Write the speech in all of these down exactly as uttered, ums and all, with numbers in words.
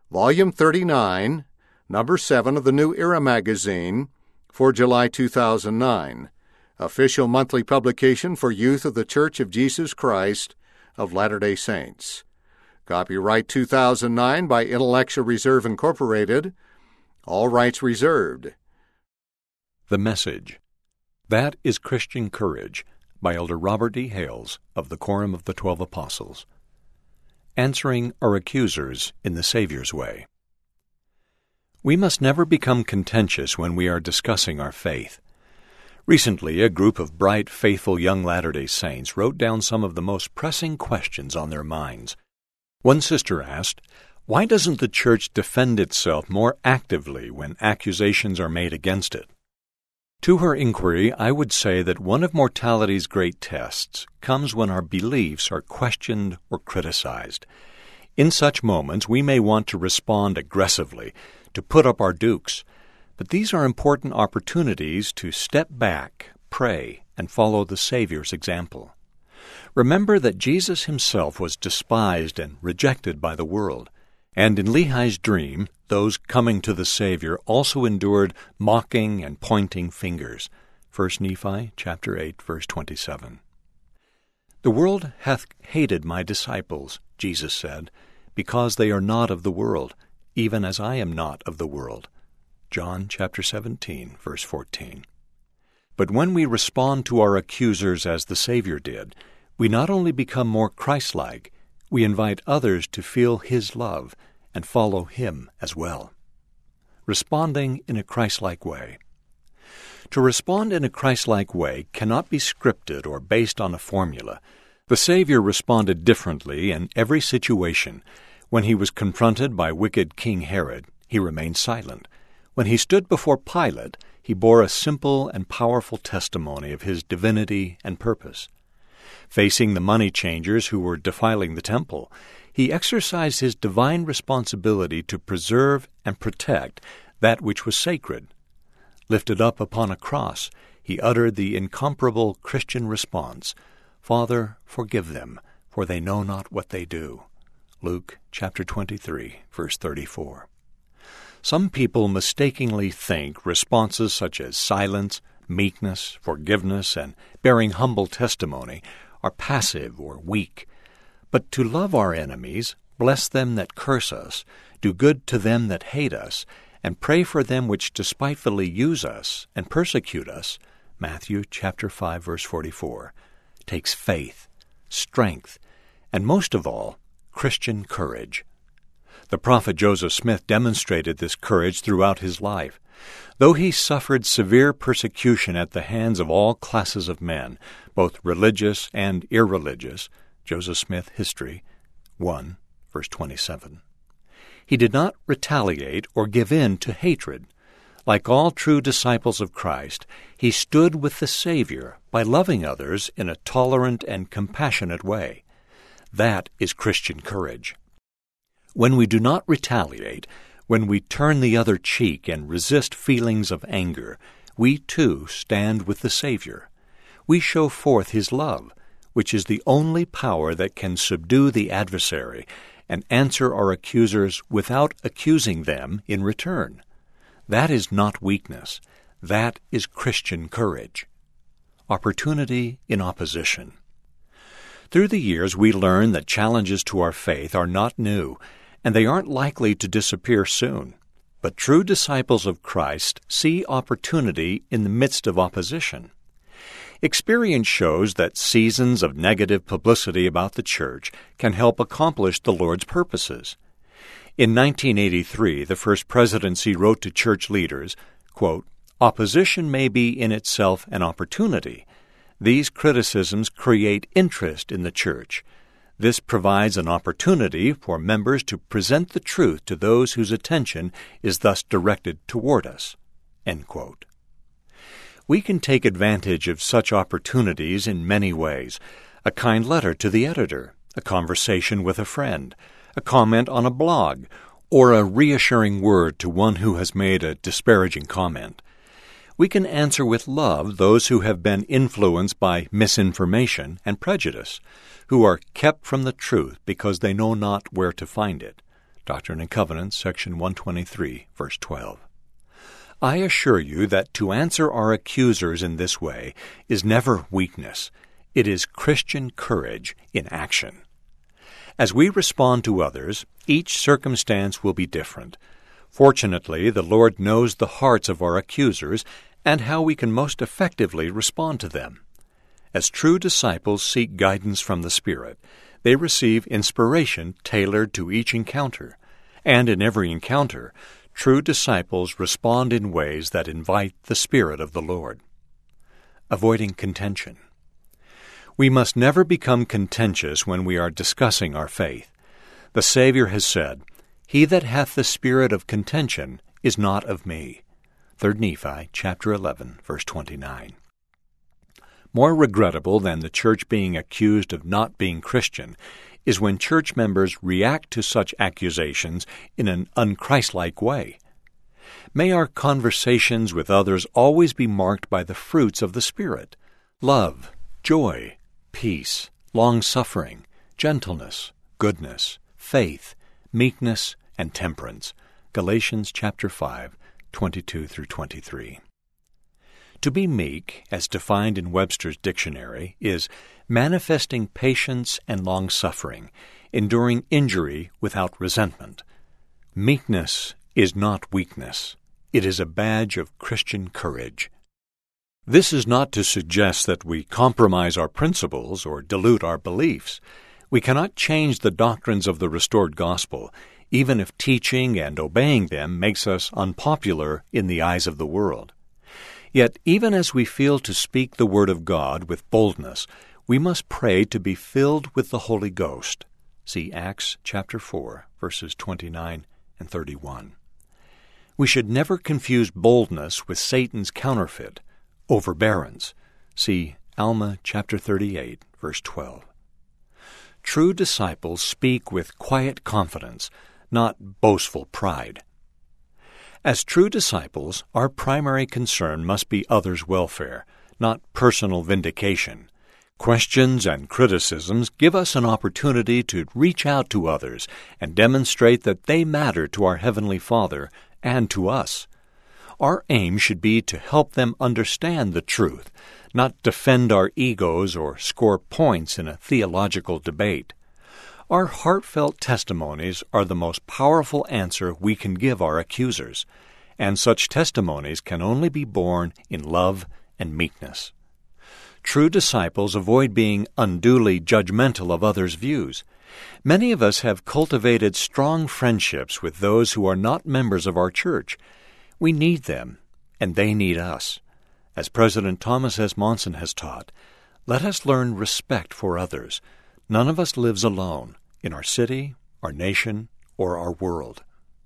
Volume thirty-nine, Number seven of the New Era magazine for July two thousand nine, official monthly publication for youth of the Church of Jesus Christ of Latter-day Saints. Copyright two thousand nine by Intellectual Reserve Incorporated. All rights reserved. The Message. That is Christian Courage, by Elder Robert E. Hales of the Quorum of the Twelve Apostles. Answering our accusers in the Savior's way. We must never become contentious when we are discussing our faith. Recently, a group of bright, faithful young Latter-day Saints wrote down some of the most pressing questions on their minds. One sister asked, "Why doesn't the church defend itself more actively when accusations are made against it?" To her inquiry, I would say that one of mortality's great tests comes when our beliefs are questioned or criticized. In such moments, we may want to respond aggressively, to put up our dukes, but these are important opportunities to step back, pray, and follow the Savior's example. Remember that Jesus himself was despised and rejected by the world, and in Lehi's dream, those coming to the Savior also endured mocking and pointing fingers. First Nephi chapter eight, verse twenty-seven. "The world hath hated my disciples," Jesus said, "because they are not of the world, even as I am not of the world." John chapter seventeen, verse fourteen. But when we respond to our accusers as the Savior did, we not only become more Christ-like, we invite others to feel His love and follow Him as well. Responding in a Christ-like way. To respond in a Christ-like way cannot be scripted or based on a formula. The Savior responded differently in every situation. When he was confronted by wicked King Herod, he remained silent. When he stood before Pilate, he bore a simple and powerful testimony of his divinity and purpose. Facing the money changers who were defiling the temple, he exercised his divine responsibility to preserve and protect that which was sacred. Lifted up upon a cross, he uttered the incomparable Christian response, "Father, forgive them, for they know not what they do." Luke chapter twenty-three, verse thirty-four. Some people mistakenly think responses such as silence, meekness, forgiveness, and bearing humble testimony are passive or weak. But to love our enemies, bless them that curse us, do good to them that hate us, and pray for them which despitefully use us and persecute us, Matthew chapter five, verse forty-four, takes faith, strength, and most of all, Christian courage. The prophet Joseph Smith demonstrated this courage throughout his life. Though he suffered severe persecution at the hands of all classes of men, both religious and irreligious, Joseph Smith History one, verse twenty-seven. He did not retaliate or give in to hatred. Like all true disciples of Christ, he stood with the Savior by loving others in a tolerant and compassionate way. That is Christian courage. When we do not retaliate, when we turn the other cheek and resist feelings of anger, we too stand with the Savior. We show forth His love, which is the only power that can subdue the adversary and answer our accusers without accusing them in return. That is not weakness. That is Christian courage. Opportunity in opposition. Through the years, we learn that challenges to our faith are not new, and they aren't likely to disappear soon. But true disciples of Christ see opportunity in the midst of opposition. Experience shows that seasons of negative publicity about the church can help accomplish the Lord's purposes. In nineteen eighty-three, the First Presidency wrote to church leaders, quote, "Opposition may be in itself an opportunity. These criticisms create interest in the church. This provides an opportunity for members to present the truth to those whose attention is thus directed toward us." End quote. We can take advantage of such opportunities in many ways. A kind letter to the editor, a conversation with a friend, a comment on a blog, or a reassuring word to one who has made a disparaging comment. We can answer with love those who have been influenced by misinformation and prejudice, who are kept from the truth because they know not where to find it. Doctrine and Covenants, section one twenty-three, verse twelve. I assure you that to answer our accusers in this way is never weakness. It is Christian courage in action. As we respond to others, each circumstance will be different. Fortunately, the Lord knows the hearts of our accusers and how we can most effectively respond to them. As true disciples seek guidance from the Spirit, they receive inspiration tailored to each encounter, and in every encounter, true disciples respond in ways that invite the Spirit of the Lord. Avoiding contention. We must never become contentious when we are discussing our faith. The Savior has said, "He that hath the spirit of contention is not of me." Third Nephi, chapter eleven, verse twenty-nine. More regrettable than the church being accused of not being Christian is when church members react to such accusations in an unchristlike way. May our conversations with others always be marked by the fruits of the Spirit: love, joy, peace, long-suffering, gentleness, goodness, faith, meekness, and temperance. Galatians chapter five, twenty-two through twenty-three. To be meek, as defined in Webster's dictionary, is manifesting patience and long-suffering, enduring injury without resentment. Meekness is not weakness. It is a badge of Christian courage. This is not to suggest that we compromise our principles or dilute our beliefs. We cannot change the doctrines of the restored gospel, even if teaching and obeying them makes us unpopular in the eyes of the world. Yet, even as we feel to speak the word of God with boldness, we must pray to be filled with the Holy Ghost. See Acts chapter four, verses twenty-nine and thirty-one. We should never confuse boldness with Satan's counterfeit, overbearance. See Alma chapter thirty-eight, verse twelve. True disciples speak with quiet confidence, not boastful pride. As true disciples, our primary concern must be others' welfare, not personal vindication. Questions and criticisms give us an opportunity to reach out to others and demonstrate that they matter to our Heavenly Father and to us. Our aim should be to help them understand the truth, not defend our egos or score points in a theological debate. Our heartfelt testimonies are the most powerful answer we can give our accusers, and such testimonies can only be born in love and meekness. True disciples avoid being unduly judgmental of others' views. Many of us have cultivated strong friendships with those who are not members of our church. We need them, and they need us. As President Thomas S. Monson has taught, let us learn respect for others. None of us lives alone, in our city, our nation, or our world.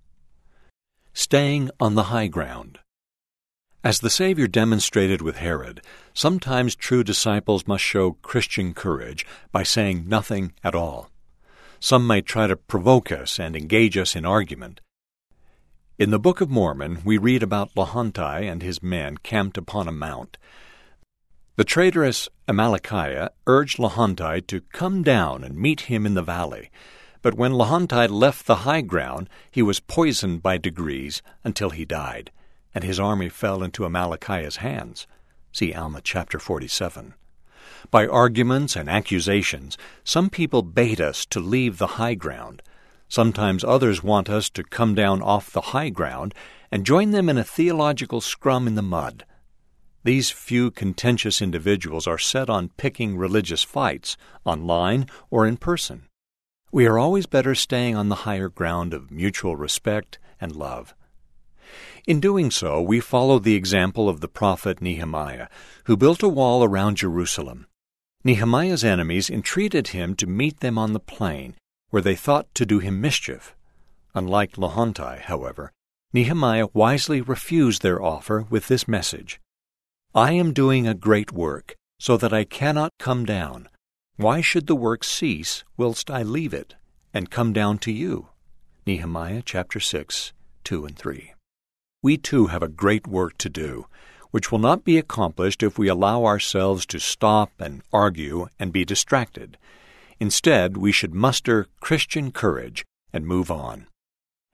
Staying on the high ground. As the Savior demonstrated with Herod, sometimes true disciples must show Christian courage by saying nothing at all. Some may try to provoke us and engage us in argument. In the Book of Mormon, we read about Lahontai and his men camped upon a mount. The traitorous Amalickiah urged Lahontai to come down and meet him in the valley, but when Lahontai left the high ground, he was poisoned by degrees until he died, and his army fell into Amalickiah's hands. See Alma chapter forty-seven. By arguments and accusations, some people bait us to leave the high ground. Sometimes others want us to come down off the high ground and join them in a theological scrum in the mud. These few contentious individuals are set on picking religious fights, online or in person. We are always better staying on the higher ground of mutual respect and love. In doing so, we follow the example of the prophet Nehemiah, who built a wall around Jerusalem. Nehemiah's enemies entreated him to meet them on the plain, where they thought to do him mischief. Unlike Lahontai, however, Nehemiah wisely refused their offer with this message: I am doing a great work, so that I cannot come down. Why should the work cease whilst I leave it, and come down to you? Nehemiah chapter six, two and three. We too have a great work to do, which will not be accomplished if we allow ourselves to stop and argue and be distracted. Instead, we should muster Christian courage and move on.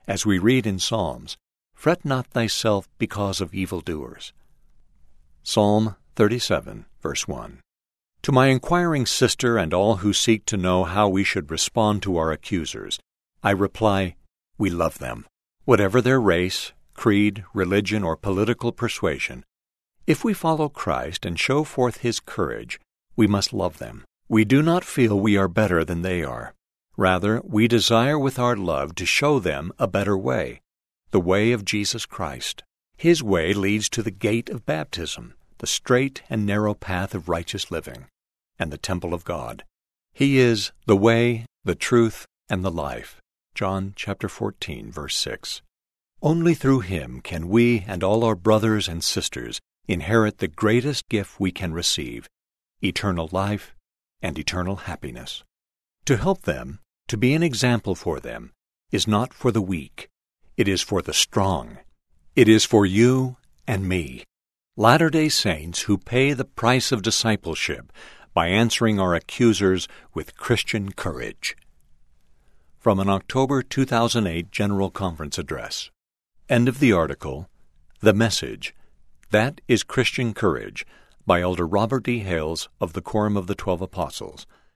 as we read in Psalms, "Fret not thyself because of evildoers." Psalm thirty-seven, verse one. To my inquiring sister and all who seek to know how we should respond to our accusers, I reply, we love them. Whatever their race, creed, religion, or political persuasion, if we follow Christ and show forth His courage, we must love them. We do not feel we are better than they are. Rather, we desire with our love to show them a better way, the way of Jesus Christ. His way leads to the gate of baptism, the straight and narrow path of righteous living, and the temple of God. He is the way, the truth, and the life. John chapter fourteen, verse six. Only through Him can we and all our brothers and sisters inherit the greatest gift we can receive, eternal life and eternal happiness. To help them, to be an example for them, is not for the weak. It is for the strong. It is for you and me, Latter-day Saints who pay the price of discipleship by answering our accusers with Christian courage. From an October two thousand eight General Conference Address. End of the article, The Message, That is Christian Courage, by Elder Robert D. Hales of the Quorum of the Twelve Apostles,